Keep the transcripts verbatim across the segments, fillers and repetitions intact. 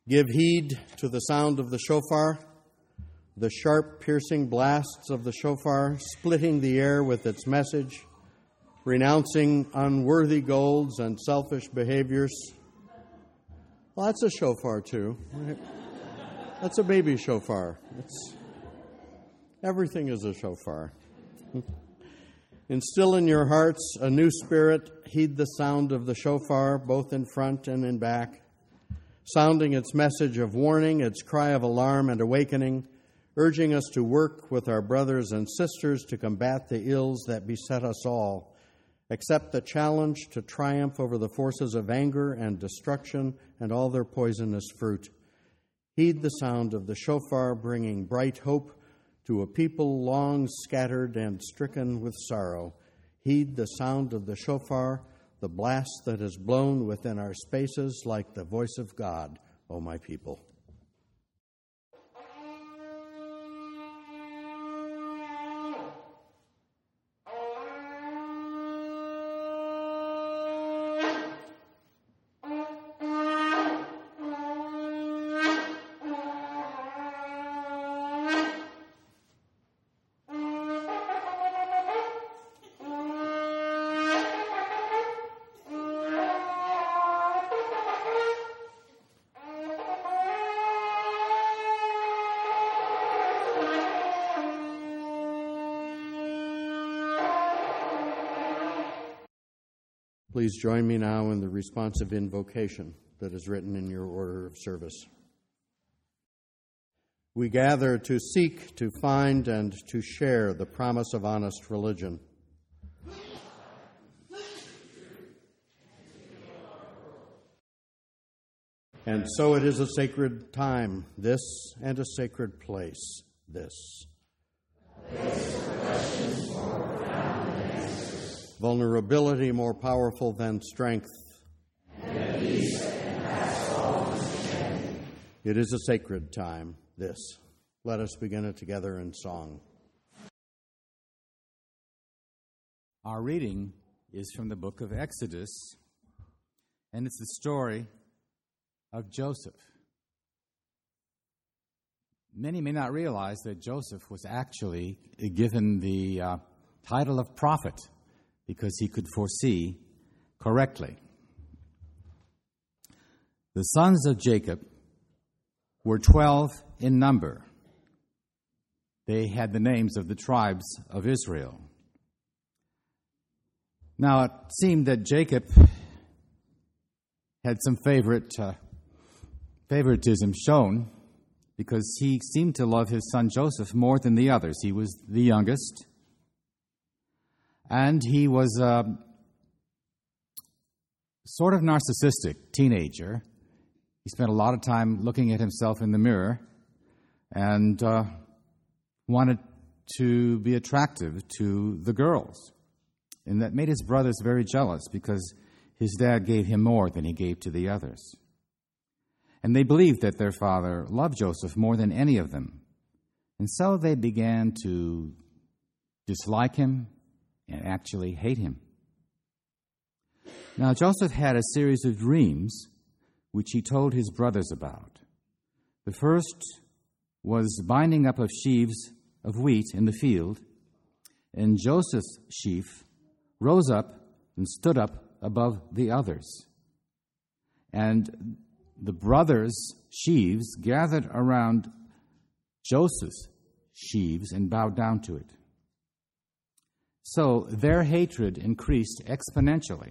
Give heed to the sound of the shofar, the sharp, piercing blasts of the shofar, splitting the air with its message, renouncing unworthy goals and selfish behaviors. Well, that's a shofar, too. Right? That's a baby shofar. It's, everything is a shofar. Instill in your hearts a new spirit. Heed the sound of the shofar, both in front and in back, sounding its message of warning, its cry of alarm and awakening, urging us to work with our brothers and sisters to combat the ills that beset us all, accept the challenge to triumph over the forces of anger and destruction and all their poisonous fruit. Heed the sound of the shofar, bringing bright hope to a people long scattered and stricken with sorrow. Heed the sound of the shofar, the blast that is blown within our spaces like the voice of God, O my people. Please join me now in the responsive invocation that is written in your order of service. We gather to seek, to find, and to share the promise of honest religion. And so it is a sacred time, this, and a sacred place, this. Vulnerability more powerful than strength. And peace that can pass all understanding. It is a sacred time, this. Let us begin it together in song. Our reading is from the book of Exodus, and it's the story of Joseph. Many may not realize that Joseph was actually given the uh, title of prophet, because he could foresee correctly. The sons of Jacob were twelve in number. They had the names of the tribes of Israel. Now, it seemed that Jacob had some favorite uh, favoritism shown because he seemed to love his son Joseph more than the others. He was the youngest. And he was a sort of narcissistic teenager. He spent a lot of time looking at himself in the mirror and uh, wanted to be attractive to the girls. And that made his brothers very jealous because his dad gave him more than he gave to the others. And they believed that their father loved Joseph more than any of them. And so they began to dislike him and actually hate him. Now, Joseph had a series of dreams which he told his brothers about. The first was binding up of sheaves of wheat in the field, and Joseph's sheaf rose up and stood up above the others. And the brothers' sheaves gathered around Joseph's sheaves and bowed down to it. So their hatred increased exponentially.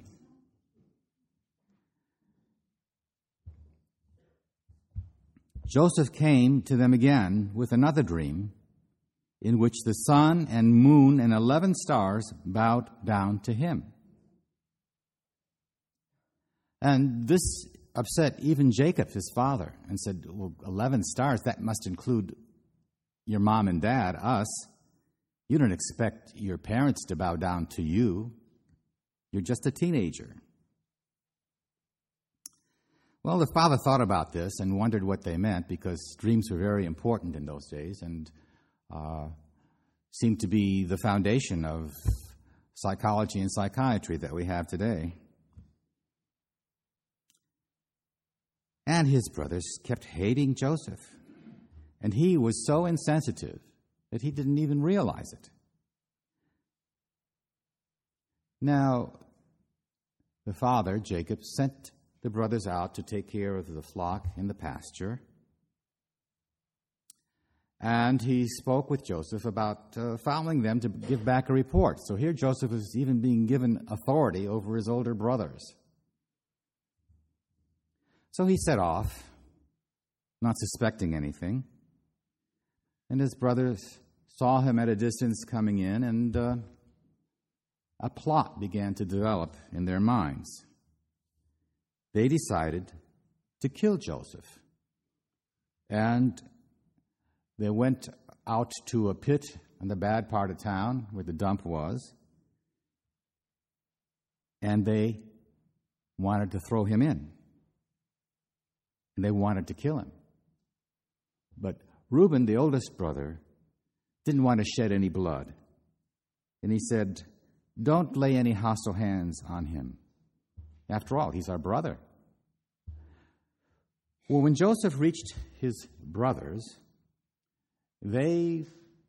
Joseph came to them again with another dream in which the sun and moon and eleven stars bowed down to him. And this upset even Jacob, his father, and said, well, eleven stars, that must include your mom and dad, us. You don't expect your parents to bow down to you. You're just a teenager. Well, the father thought about this and wondered what they meant because dreams were very important in those days and uh, seemed to be the foundation of psychology and psychiatry that we have today. And his brothers kept hating Joseph. And he was so insensitive that he didn't even realize it. Now, the father, Jacob, sent the brothers out to take care of the flock in the pasture. And he spoke with Joseph about uh, fouling them to give back a report. So here Joseph is even being given authority over his older brothers. So he set off, not suspecting anything. And his brothers saw him at a distance coming in, and uh, a plot began to develop in their minds. They decided to kill Joseph. And they went out to a pit in the bad part of town where the dump was, and they wanted to throw him in. And they wanted to kill him. But Reuben, the oldest brother, didn't want to shed any blood. And he said, "Don't lay any hostile hands on him. After all, he's our brother." Well, when Joseph reached his brothers, they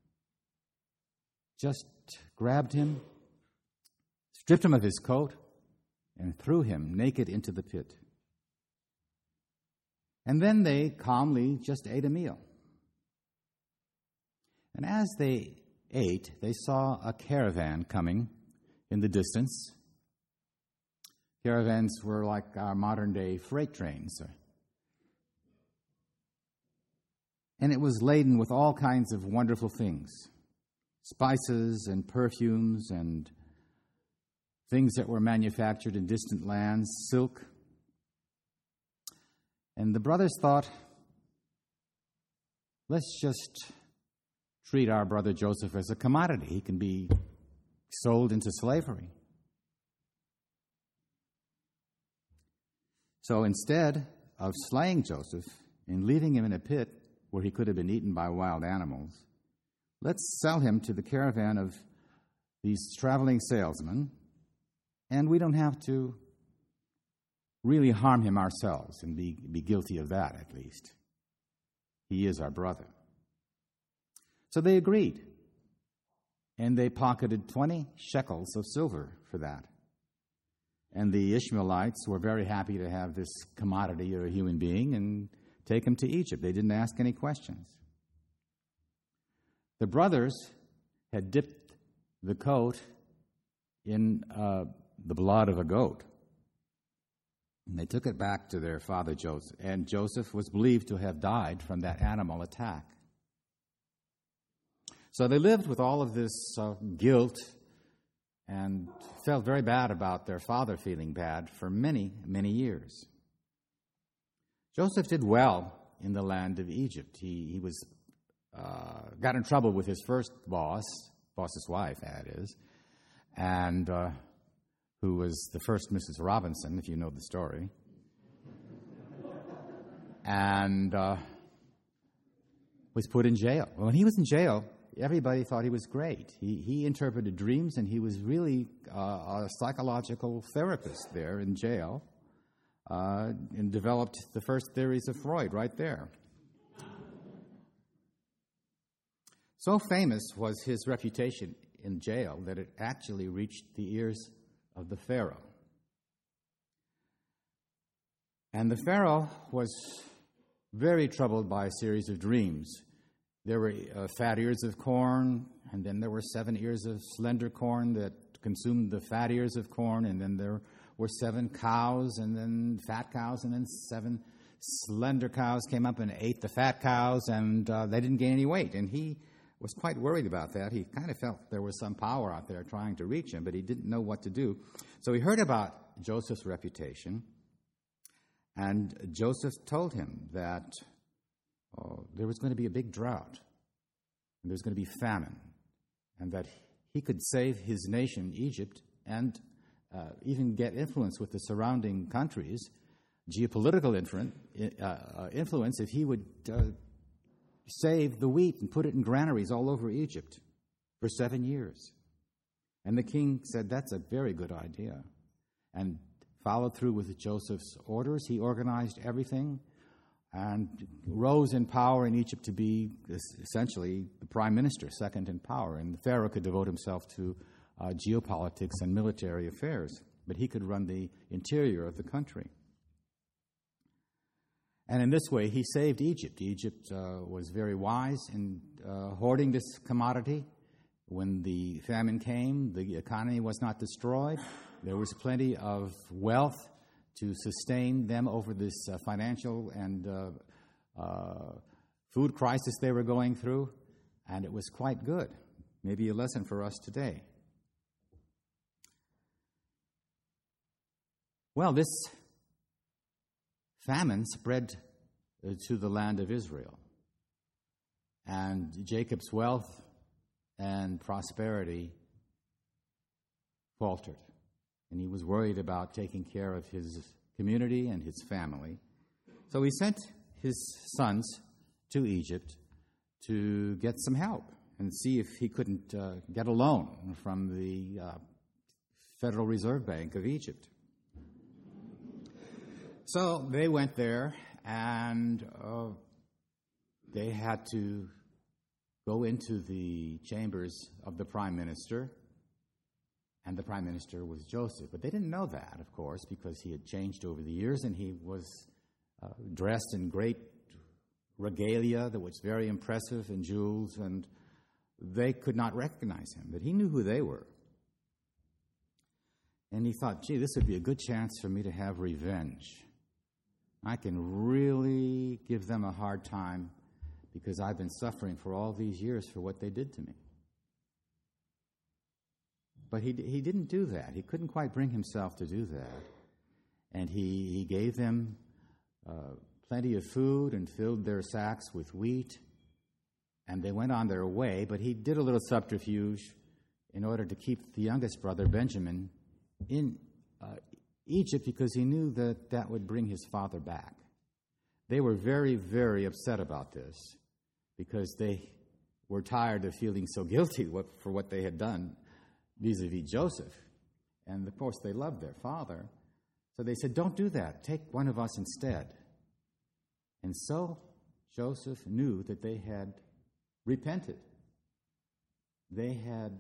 just grabbed him, stripped him of his coat, and threw him naked into the pit. And then they calmly just ate a meal. And as they ate, they saw a caravan coming in the distance. Caravans were like our modern-day freight trains. And it was laden with all kinds of wonderful things, spices and perfumes and things that were manufactured in distant lands, silk. And the brothers thought, let's just treat our brother Joseph as a commodity. He can be sold into slavery. So instead of slaying Joseph and leaving him in a pit where he could have been eaten by wild animals, let's sell him to the caravan of these traveling salesmen, and we don't have to really harm him ourselves and be, be guilty of that, at least. He is our brother. So they agreed, and they pocketed twenty shekels of silver for that. And the Ishmaelites were very happy to have this commodity or a human being and take him to Egypt. They didn't ask any questions. The brothers had dipped the coat in uh, the blood of a goat. And they took it back to their father Joseph. And Joseph was believed to have died from that animal attack. So they lived with all of this uh, guilt and felt very bad about their father feeling bad for many, many years. Joseph did well in the land of Egypt. He, he was uh, got in trouble with his first boss, boss's wife, that is, and uh, who was the first Missus Robinson, if you know the story. And uh, was put in jail. When he was in jail, everybody thought he was great. He, he interpreted dreams, and he was really uh, a psychological therapist there in jail. Uh, and developed the first theories of Freud right there. So famous was his reputation in jail that it actually reached the ears of the Pharaoh. And the Pharaoh was very troubled by a series of dreams. There were uh, fat ears of corn, and then there were seven ears of slender corn that consumed the fat ears of corn, and then there were seven cows, and then fat cows, and then seven slender cows came up and ate the fat cows, and uh, they didn't gain any weight. And he was quite worried about that. He kind of felt there was some power out there trying to reach him, but he didn't know what to do. So he heard about Joseph's reputation, and Joseph told him that oh, there was going to be a big drought, and there's going to be famine, and that he could save his nation, Egypt, and Uh, even get influence with the surrounding countries, geopolitical influence, uh, uh, influence if he would uh, save the wheat and put it in granaries all over Egypt for seven years. And the king said, that's a very good idea, and followed through with Joseph's orders. He organized everything and rose in power in Egypt to be essentially the prime minister, second in power. And the Pharaoh could devote himself to uh, geopolitics and military affairs, but he could run the interior of the country. And in this way, he saved Egypt. Egypt uh, was very wise in uh, hoarding this commodity. When the famine came, the economy was not destroyed. There was plenty of wealth to sustain them over this uh, financial and uh, uh, food crisis they were going through, and it was quite good. Maybe a lesson for us today. Well, this famine spread uh, to the land of Israel, and Jacob's wealth and prosperity faltered. And he was worried about taking care of his community and his family. So he sent his sons to Egypt to get some help and see if he couldn't uh, get a loan from the uh, Federal Reserve Bank of Egypt. So they went there, and uh, they had to go into the chambers of the prime minister. And the prime minister was Joseph. But they didn't know that, of course, because he had changed over the years, and he was uh, dressed in great regalia that was very impressive, and jewels, and they could not recognize him. But he knew who they were. And he thought, gee, this would be a good chance for me to have revenge. I can really give them a hard time because I've been suffering for all these years for what they did to me. But he he didn't do that. He couldn't quite bring himself to do that. And he, he gave them uh, plenty of food and filled their sacks with wheat. And they went on their way. But he did a little subterfuge in order to keep the youngest brother, Benjamin, in uh, Egypt because he knew that that would bring his father back. They were very, very upset about this because they were tired of feeling so guilty for what they had done vis-a-vis Joseph. And, of course, they loved their father. So they said, don't do that. Take one of us instead. And so Joseph knew that they had repented. They had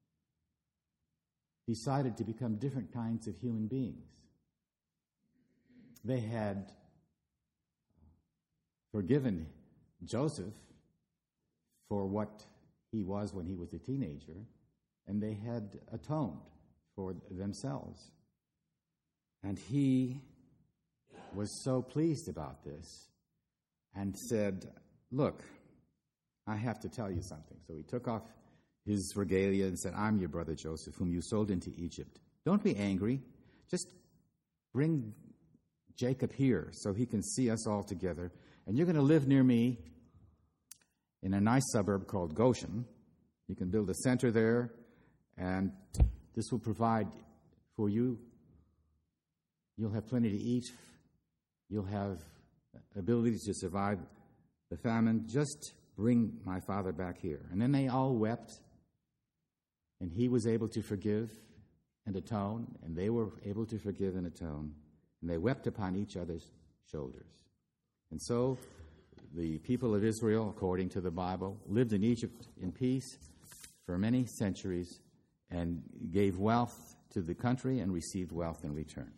decided to become different kinds of human beings. They had forgiven Joseph for what he was when he was a teenager, and they had atoned for themselves. And he was so pleased about this and said, look, I have to tell you something. So he took off his regalia and said, I'm your brother Joseph, whom you sold into Egypt. Don't be angry. Just bring Jacob here so he can see us all together. And you're going to live near me in a nice suburb called Goshen. You can build a center there, and this will provide for you. You'll have plenty to eat. You'll have ability to survive the famine. Just bring my father back here. And then they all wept, and he was able to forgive and atone, and they were able to forgive and atone. And they wept upon each other's shoulders. And so the people of Israel, according to the Bible, lived in Egypt in peace for many centuries and gave wealth to the country and received wealth in return.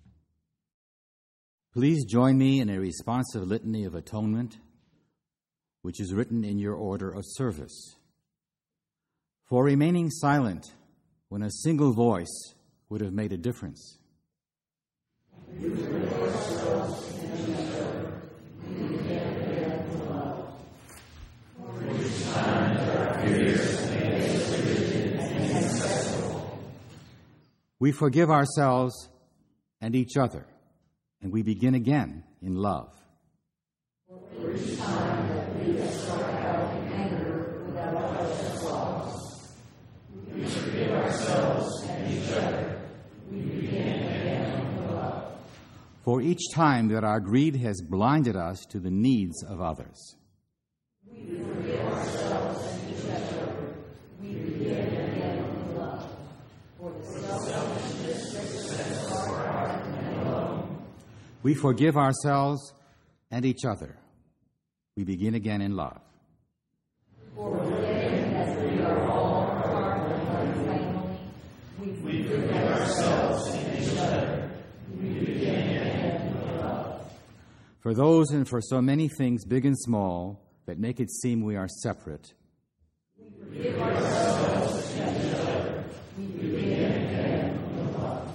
Please join me in a responsive litany of atonement, which is written in your order of service. For remaining silent when a single voice would have made a difference. We forgive ourselves and each other. We repent again for love. For each time that our fears made us rigid and inaccessible. We forgive ourselves and each other, and we begin again in love. For each time that we have struck out in anger without us lost, we forgive ourselves and each other. We begin again in love. For each time that our greed has blinded us to the needs of others, we forgive ourselves and each other. We begin again in love. For the selfishness that sets our heart and alone, we forgive ourselves and each other. We begin again in love. For forgetting that we are all part of one family, we forget ourselves and each other. We begin again in love. For those and for so many things, big and small, that make it seem we are separate, we forgive ourselves and each other. We begin again in love.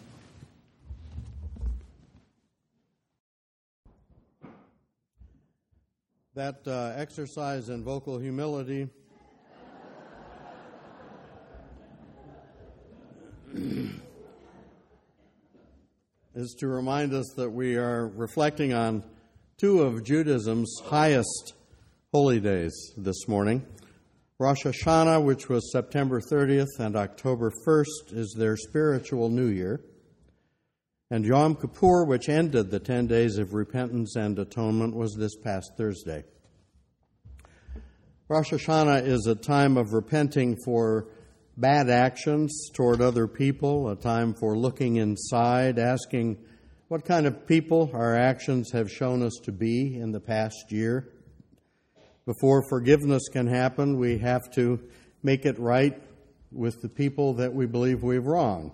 That uh, exercise in vocal humility is to remind us that we are reflecting on two of Judaism's highest holy days this morning. Rosh Hashanah, which was September thirtieth, and October first is their spiritual new year. And Yom Kippur, which ended the ten days of repentance and atonement, was this past Thursday. Rosh Hashanah is a time of repenting for bad actions toward other people, a time for looking inside, asking what kind of people our actions have shown us to be in the past year. Before forgiveness can happen, we have to make it right with the people that we believe we've wronged.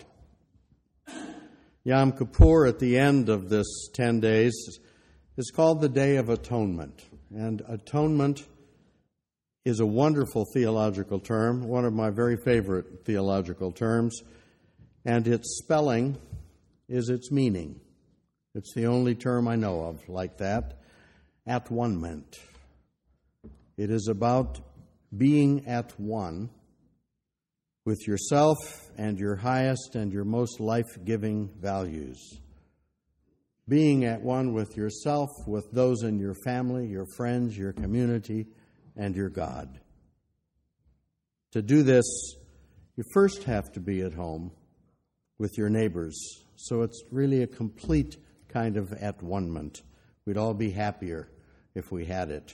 Yom Kippur, at the end of this ten days, is called the Day of Atonement. And atonement is a wonderful theological term, one of my very favorite theological terms, and its spelling is its meaning. It's the only term I know of like that, at-one-ment. It is about being at one with yourself and your highest and your most life-giving values. Being at one with yourself, with those in your family, your friends, your community, and your God. To do this, you first have to be at home with your neighbors. So it's really a complete kind of at-one-ment. We'd all be happier if we had it.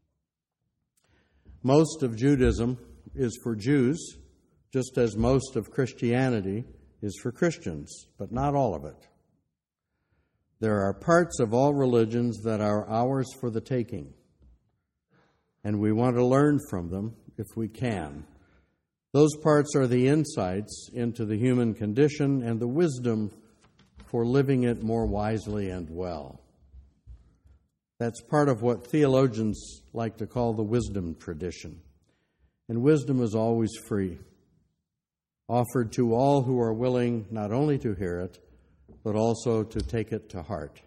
Most of Judaism is for Jews, just as most of Christianity is for Christians, but not all of it. There are parts of all religions that are ours for the taking, and we want to learn from them if we can. Those parts are the insights into the human condition and the wisdom for living it more wisely and well. That's part of what theologians like to call the wisdom tradition. And wisdom is always free, offered to all who are willing not only to hear it, but also to take it to heart.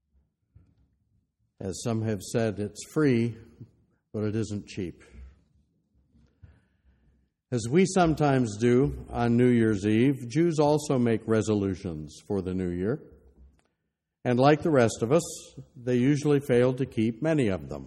As some have said, it's free, but it isn't cheap. As we sometimes do on New Year's Eve, Jews also make resolutions for the new year. And like the rest of us, they usually fail to keep many of them.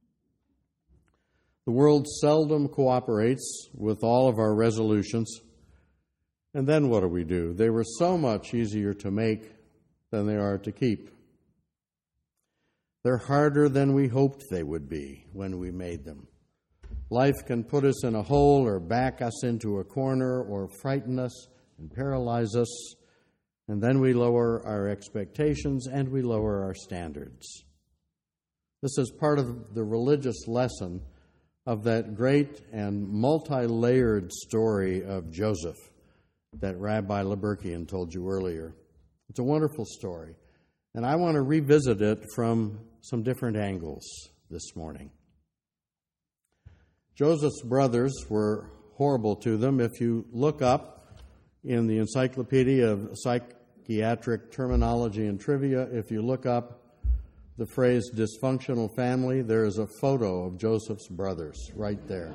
The world seldom cooperates with all of our resolutions. And then what do we do? They were so much easier to make than they are to keep. They're harder than we hoped they would be when we made them. Life can put us in a hole or back us into a corner or frighten us and paralyze us. And then we lower our expectations and we lower our standards. This is part of the religious lesson of that great and multi-layered story of Joseph that Rabbi Leberkian told you earlier. It's a wonderful story, and I want to revisit it from some different angles this morning. Joseph's brothers were horrible to them. If you look up in the Encyclopedia of Psychiatric Terminology and Trivia, if you look up the phrase dysfunctional family, there is a photo of Joseph's brothers right there.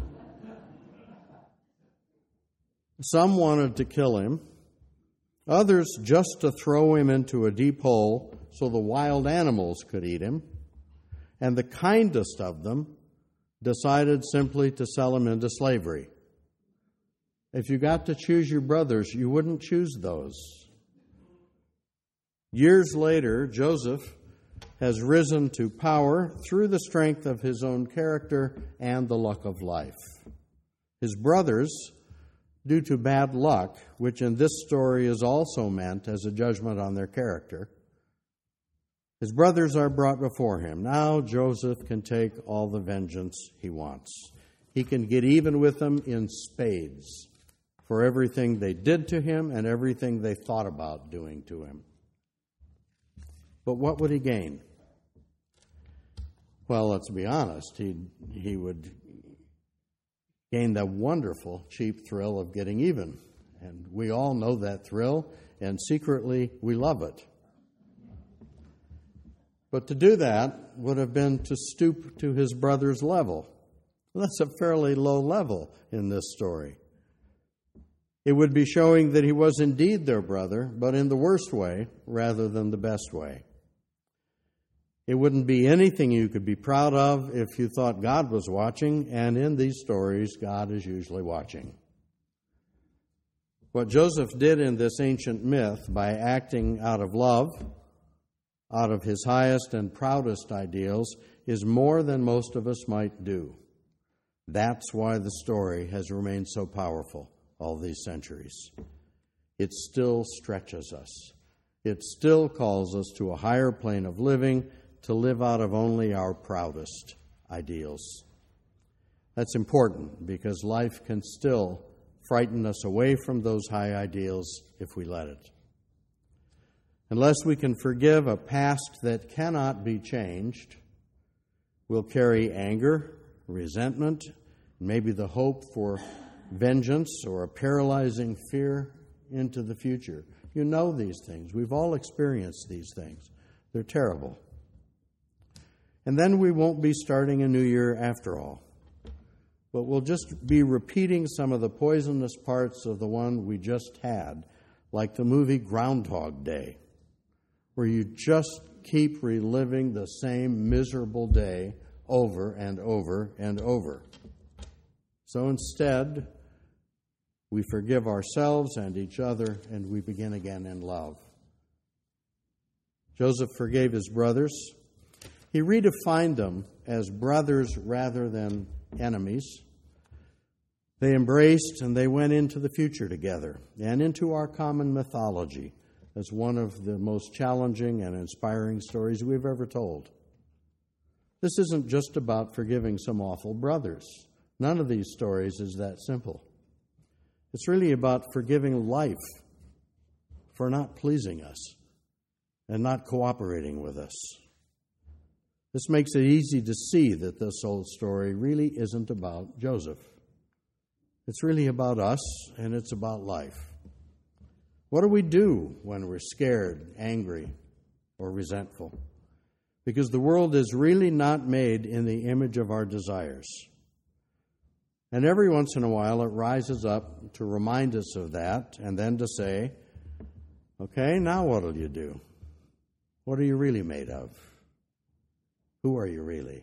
Some wanted to kill him, others just to throw him into a deep hole so the wild animals could eat him, and the kindest of them decided simply to sell him into slavery. If you got to choose your brothers, you wouldn't choose those. Years later, Joseph has risen to power through the strength of his own character and the luck of life. His brothers, due to bad luck, which in this story is also meant as a judgment on their character, His brothers are brought before him. Now Joseph can take all the vengeance he wants. He can get even with them in spades for everything they did to him and everything they thought about doing to him. But what would he gain? Well, let's be honest. He he would gain the wonderful, cheap thrill of getting even. And we all know that thrill, and secretly we love it. But to do that would have been to stoop to his brother's level. Well, that's a fairly low level in this story. It would be showing that he was indeed their brother, but in the worst way rather than the best way. It wouldn't be anything you could be proud of if you thought God was watching, and in these stories, God is usually watching. What Joseph did in this ancient myth by acting out of love, out of his highest and proudest ideals, is more than most of us might do. That's why the story has remained so powerful all these centuries. It still stretches us. It still calls us to a higher plane of living, to live out of only our proudest ideals. That's important because life can still frighten us away from those high ideals if we let it. Unless we can forgive a past that cannot be changed, we'll carry anger, resentment, maybe the hope for vengeance or a paralyzing fear into the future. You know these things. We've all experienced these things. They're terrible. And then we won't be starting a new year after all. But we'll just be repeating some of the poisonous parts of the one we just had, like the movie Groundhog Day, where you just keep reliving the same miserable day over and over and over. So instead, we forgive ourselves and each other, and we begin again in love. Joseph forgave his brothers. He redefined them as brothers rather than enemies. They embraced and they went into the future together and into our common mythology as one of the most challenging and inspiring stories we've ever told. This isn't just about forgiving some awful brothers. None of these stories is that simple. It's really about forgiving life for not pleasing us and not cooperating with us. This makes it easy to see that this old story really isn't about Joseph. It's really about us, and it's about life. What do we do when we're scared, angry, or resentful? Because the world is really not made in the image of our desires. And every once in a while it rises up to remind us of that, and then to say, okay, now what'll you do? What are you really made of? Who are you really?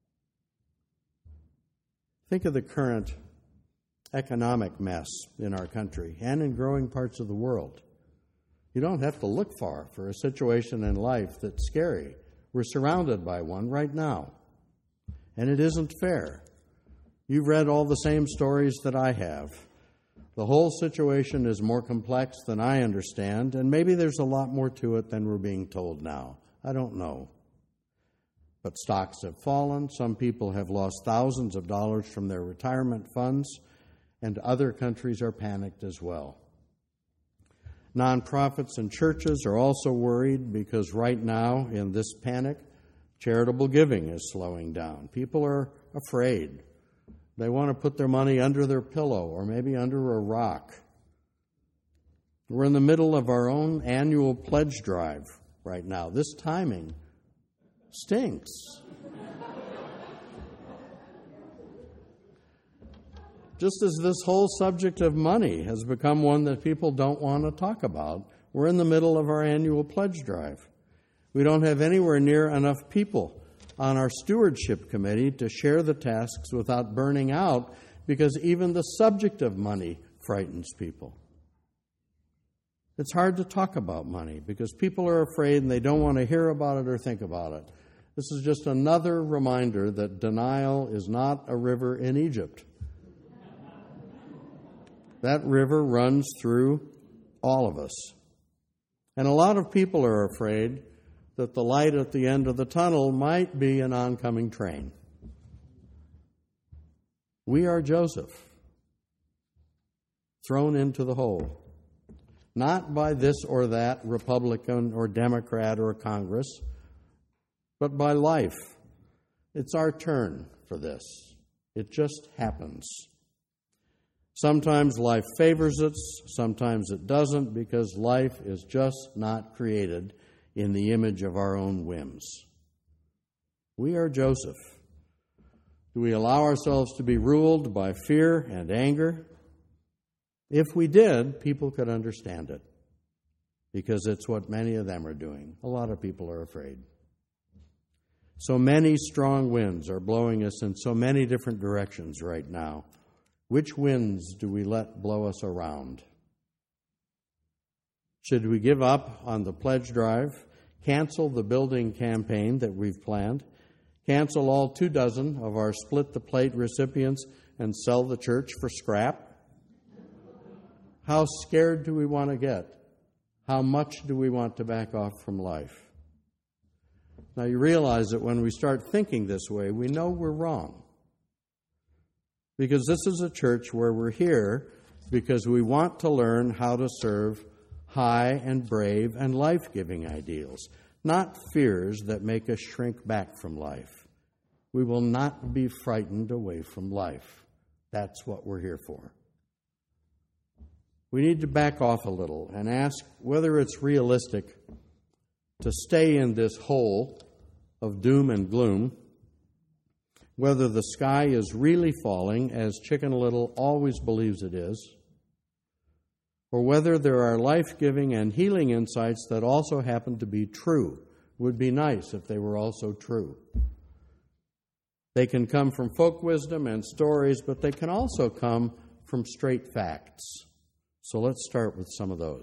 Think of the current economic mess in our country and in growing parts of the world. You don't have to look far for a situation in life that's scary. We're surrounded by one right now, and it isn't fair. You've read all the same stories that I have. The whole situation is more complex than I understand, and maybe there's a lot more to it than we're being told now. I don't know. But stocks have fallen. Some people have lost thousands of dollars from their retirement funds, and other countries are panicked as well. Nonprofits and churches are also worried because right now, in this panic, charitable giving is slowing down. People are afraid. They want to put their money under their pillow or maybe under a rock. We're in the middle of our own annual pledge drive right now. This timing stinks. Just as this whole subject of money has become one that people don't want to talk about, we're in the middle of our annual pledge drive. We don't have anywhere near enough people on our stewardship committee to share the tasks without burning out, because even the subject of money frightens people. It's hard to talk about money because people are afraid and they don't want to hear about it or think about it. This is just another reminder that denial is not a river in Egypt. That river runs through all of us. And a lot of people are afraid that the light at the end of the tunnel might be an oncoming train. We are Joseph, thrown into the hole, not by this or that Republican or Democrat or Congress, but by life. It's our turn for this. It just happens. Sometimes life favors us, sometimes it doesn't, because life is just not created in the image of our own whims. We are Joseph. Do we allow ourselves to be ruled by fear and anger? If we did, people could understand it, because it's what many of them are doing. A lot of people are afraid. So many strong winds are blowing us in so many different directions right now. Which winds do we let blow us around? Should we give up on the pledge drive, cancel the building campaign that we've planned, cancel all two dozen of our split the plate recipients, and sell the church for scrap? How scared do we want to get? How much do we want to back off from life? Now you realize that when we start thinking this way, we know we're wrong. Because this is a church where we're here because we want to learn how to serve high and brave and life-giving ideals, not fears that make us shrink back from life. We will not be frightened away from life. That's what we're here for. We need to back off a little and ask whether it's realistic to stay in this hole of doom and gloom, whether the sky is really falling, as Chicken Little always believes it is, or whether there are life-giving and healing insights that also happen to be true. Would be nice if they were also true. They can come from folk wisdom and stories, but they can also come from straight facts. So let's start with some of those.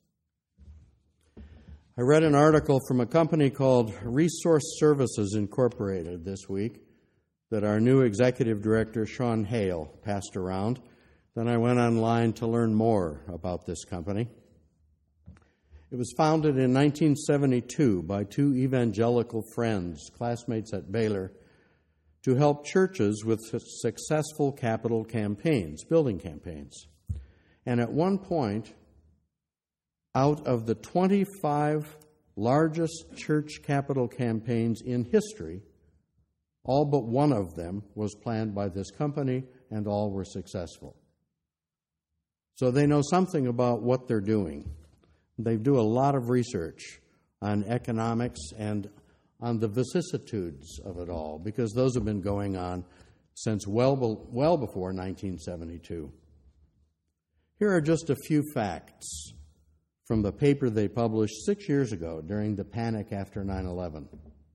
I read an article from a company called Resource Services Incorporated this week that our new executive director, Sean Hale, passed around. Then I went online to learn more about this company. It was founded in nineteen seventy-two by two evangelical friends, classmates at Baylor, to help churches with successful capital campaigns, building campaigns. And at one point, out of the twenty-five largest church capital campaigns in history, all but one of them was planned by this company, and all were successful. So they know something about what they're doing. They do a lot of research on economics and on the vicissitudes of it all, because those have been going on since well, well before nineteen seventy-two. Here are just a few facts from the paper they published six years ago during the panic after nine eleven.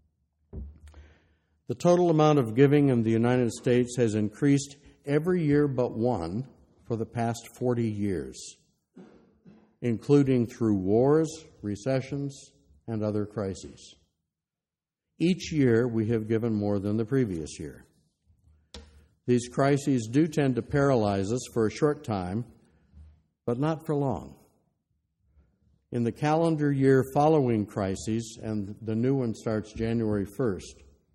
The total amount of giving in the United States has increased every year but one for the past forty years, including through wars, recessions, and other crises. Each year we have given more than the previous year. These crises do tend to paralyze us for a short time, but not for long. In the calendar year following crises, and the new one starts January first,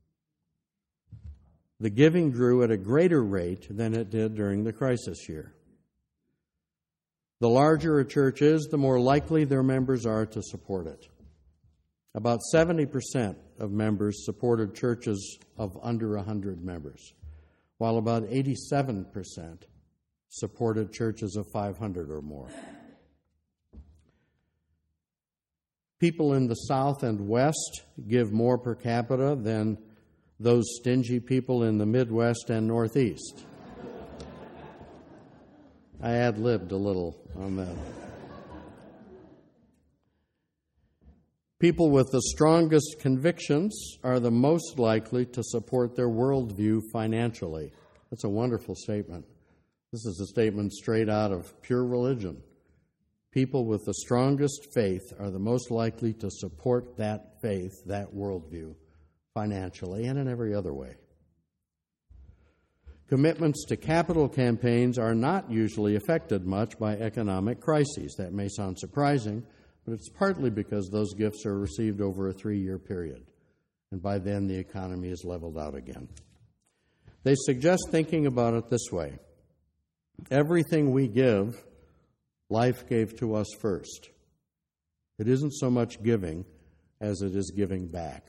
the giving grew at a greater rate than it did during the crisis year. The larger a church is, the more likely their members are to support it. About seventy percent of members supported churches of under one hundred members, while about eighty-seven percent supported churches of five hundred or more. People in the South and West give more per capita than those stingy people in the Midwest and Northeast. I ad-libbed a little on that. People with the strongest convictions are the most likely to support their worldview financially. That's a wonderful statement. This is a statement straight out of pure religion. People with the strongest faith are the most likely to support that faith, that worldview, financially and in every other way. Commitments to capital campaigns are not usually affected much by economic crises. That may sound surprising, but it's partly because those gifts are received over a three-year period, and by then the economy is leveled out again. They suggest thinking about it this way. Everything we give, life gave to us first. It isn't so much giving as it is giving back.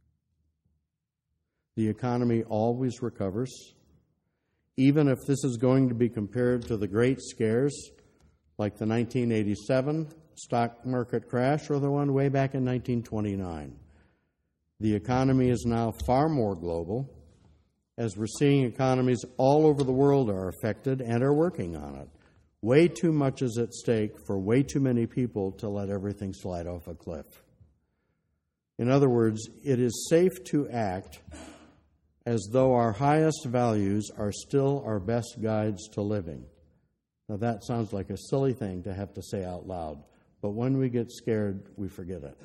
The economy always recovers. Even if this is going to be compared to the great scares like the nineteen eighty-seven stock market crash or the one way back in nineteen twenty-nine. The economy is now far more global, as we're seeing economies all over the world are affected and are working on it. Way too much is at stake for way too many people to let everything slide off a cliff. In other words, it is safe to act as though our highest values are still our best guides to living. Now that sounds like a silly thing to have to say out loud, but when we get scared, we forget it.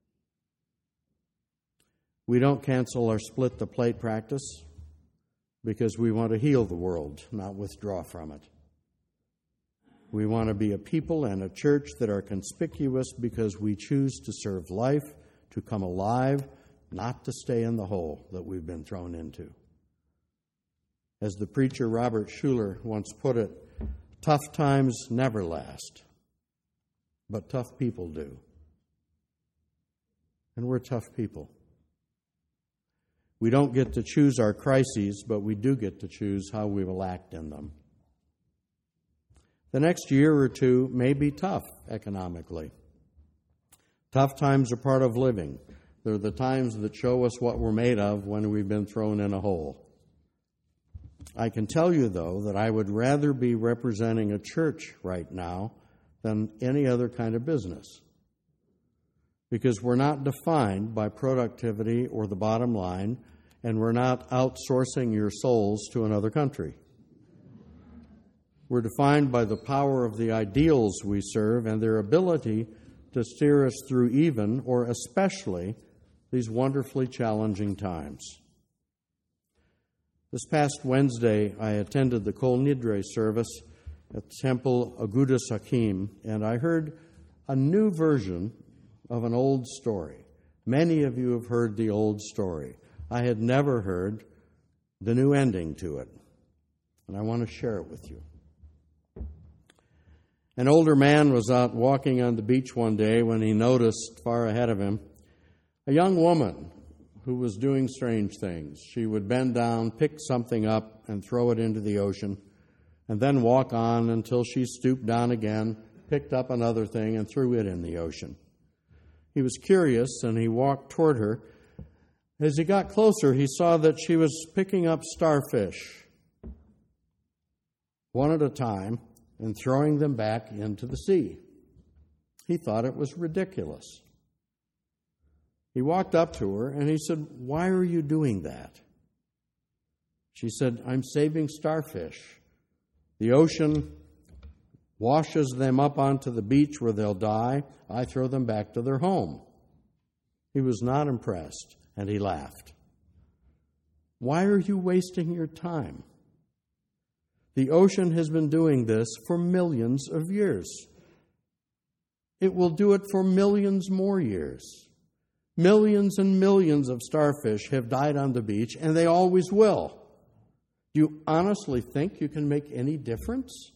We don't cancel our split the plate practice because we want to heal the world, not withdraw from it. We want to be a people and a church that are conspicuous because we choose to serve life, to come alive, not to stay in the hole that we've been thrown into. As the preacher Robert Schuller once put it, tough times never last, but tough people do. And we're tough people. We don't get to choose our crises, but we do get to choose how we will act in them. The next year or two may be tough economically. Tough times are part of living. They're the times that show us what we're made of when we've been thrown in a hole. I can tell you, though, that I would rather be representing a church right now than any other kind of business, because we're not defined by productivity or the bottom line, and we're not outsourcing your souls to another country. We're defined by the power of the ideals we serve and their ability to steer us through even, or especially, these wonderfully challenging times. This past Wednesday, I attended the Kol Nidre service at Temple Agudas Hakim, and I heard a new version of an old story. Many of you have heard the old story. I had never heard the new ending to it, and I want to share it with you. An older man was out walking on the beach one day when he noticed far ahead of him a young woman who was doing strange things. She would bend down, pick something up, and throw it into the ocean, and then walk on until she stooped down again, picked up another thing, and threw it in the ocean. He was curious, and he walked toward her. As he got closer, he saw that she was picking up starfish, one at a time, and throwing them back into the sea. He thought it was ridiculous. He walked up to her and he said, "Why are you doing that?" She said, "I'm saving starfish. The ocean washes them up onto the beach where they'll die. I throw them back to their home." He was not impressed, and he laughed. "Why are you wasting your time? The ocean has been doing this for millions of years. It will do it for millions more years. Millions and millions of starfish have died on the beach, and they always will. Do you honestly think you can make any difference?"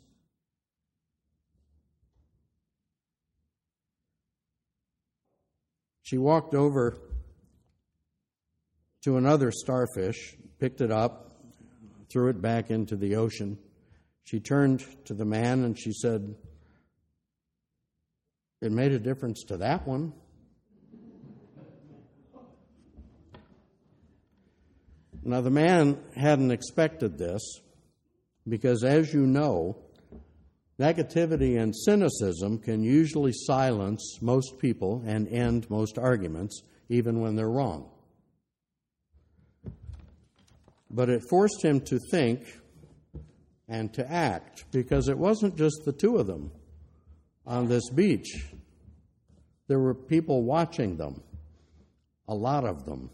She walked over to another starfish, picked it up, threw it back into the ocean. She turned to the man and she said, "It made a difference to that one." Now, the man hadn't expected this because, as you know, negativity and cynicism can usually silence most people and end most arguments, even when they're wrong. But it forced him to think and to act, because it wasn't just the two of them on this beach. There were people watching them, a lot of them.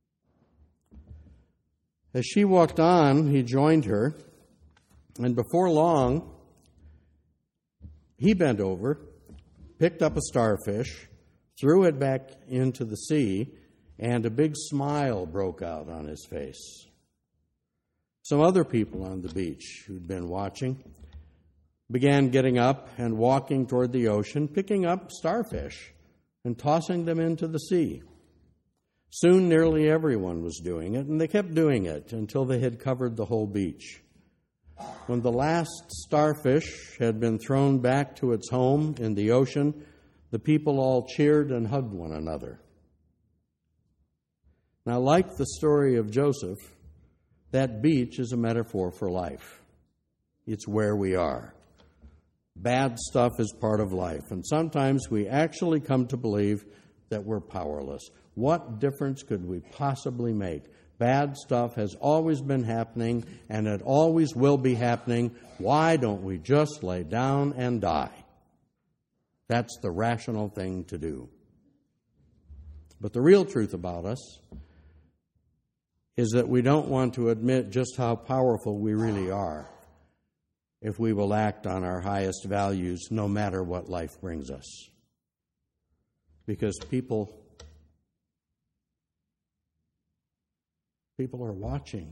As she walked on, he joined her, and before long, he bent over picked up a starfish, threw it back into the sea, and a big smile broke out on his face. Some other people on the beach who'd been watching began getting up and walking toward the ocean, picking up starfish and tossing them into the sea. Soon nearly everyone was doing it, and they kept doing it until they had covered the whole beach. When the last starfish had been thrown back to its home in the ocean, the people all cheered and hugged one another. Now, like the story of Joseph, that beach is a metaphor for life. It's where we are. Bad stuff is part of life, and sometimes we actually come to believe that we're powerless. What difference could we possibly make? Bad stuff has always been happening, and it always will be happening. Why don't we just lay down and die? That's the rational thing to do. But the real truth about us is that we don't want to admit just how powerful we really are if we will act on our highest values no matter what life brings us. Because people, people are watching.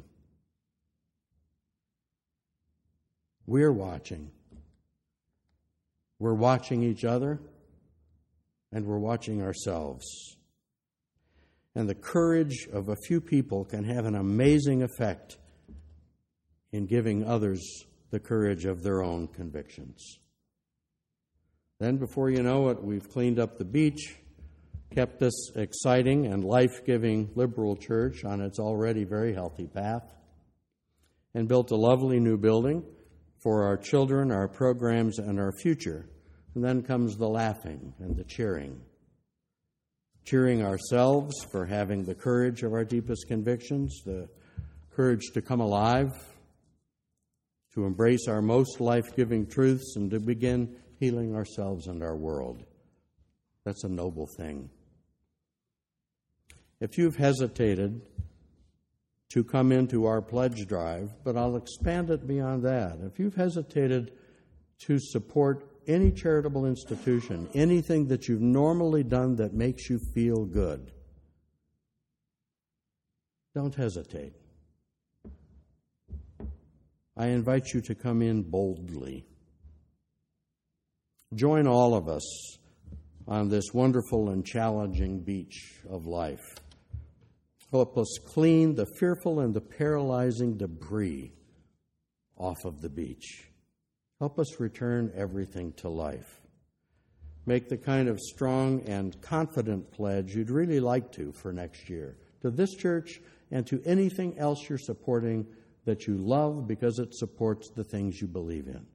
We're watching. We're watching each other, and we're watching ourselves. And the courage of a few people can have an amazing effect in giving others the courage of their own convictions. Then, before you know it, we've cleaned up the beach, kept this exciting and life-giving liberal church on its already very healthy path, and built a lovely new building for our children, our programs, and our future. And then comes the laughing and the cheering. Cheering ourselves for having the courage of our deepest convictions, the courage to come alive, to embrace our most life-giving truths, and to begin healing ourselves and our world. That's a noble thing. If you've hesitated to come into our pledge drive, but I'll expand it beyond that. If you've hesitated to support any charitable institution, anything that you've normally done that makes you feel good, don't hesitate. I invite you to come in boldly. Join all of us on this wonderful and challenging beach of life. Help us clean the fearful and the paralyzing debris off of the beach. Help us return everything to life. Make the kind of strong and confident pledge you'd really like to for next year, to this church and to anything else you're supporting that you love because it supports the things you believe in.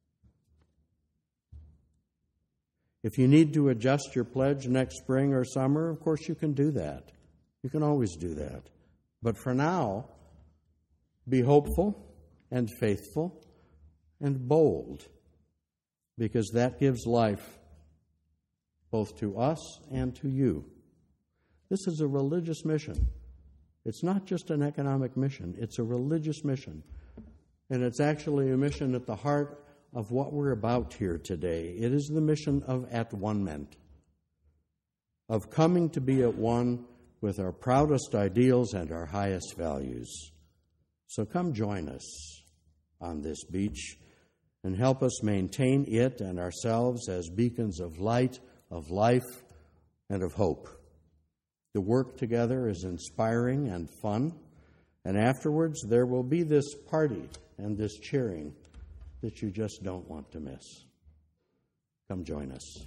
If you need to adjust your pledge next spring or summer, of course you can do that. You can always do that. But for now, be hopeful and faithful and bold, because that gives life both to us and to you. This is a religious mission. It's not just an economic mission. It's a religious mission. And it's actually a mission at the heart of what we're about here today. It is the mission of at-one-ment, of coming to be at one with our proudest ideals and our highest values. So come join us on this beach and help us maintain it and ourselves as beacons of light, of life, and of hope. The work together is inspiring and fun, and afterwards there will be this party and this cheering that you just don't want to miss. Come join us.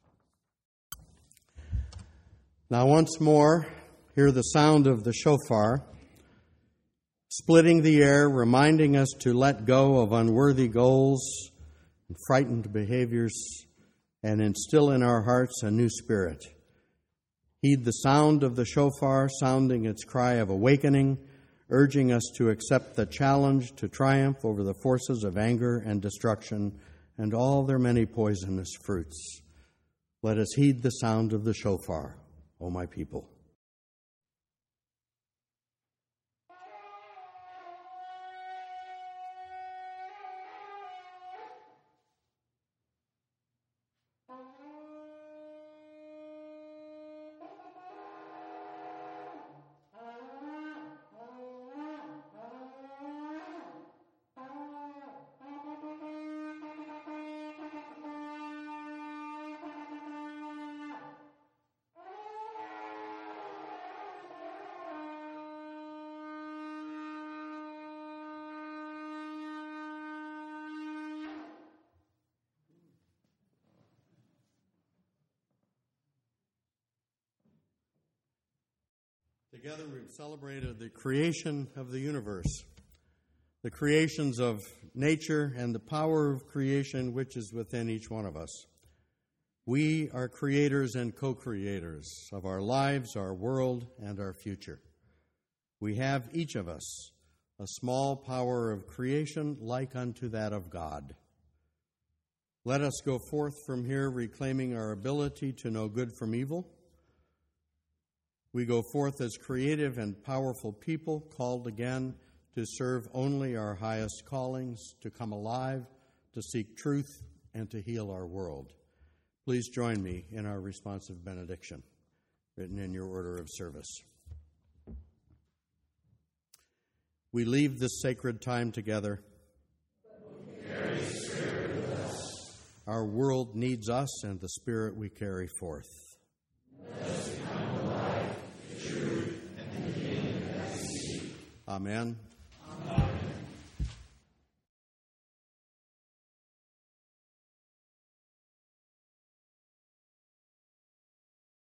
Now once more, hear the sound of the shofar, splitting the air, reminding us to let go of unworthy goals and frightened behaviors and instill in our hearts a new spirit. Heed the sound of the shofar, sounding its cry of awakening, urging us to accept the challenge to triumph over the forces of anger and destruction and all their many poisonous fruits. Let us heed the sound of the shofar, O my people. Thank you. Together we've celebrated the creation of the universe, the creations of nature, and the power of creation which is within each one of us. We are creators and co-creators of our lives, our world, and our future. We have, each of us, a small power of creation like unto that of God. Let us go forth from here reclaiming our ability to know good from evil. We go forth as creative and powerful people, called again to serve only our highest callings, to come alive, to seek truth, and to heal our world. Please join me in our responsive benediction, written in your order of service. We leave this sacred time together. Carry the Spirit with us. Our world needs us and the Spirit we carry forth. Let us become the light, the truth, and the beginning that we seek. Amen.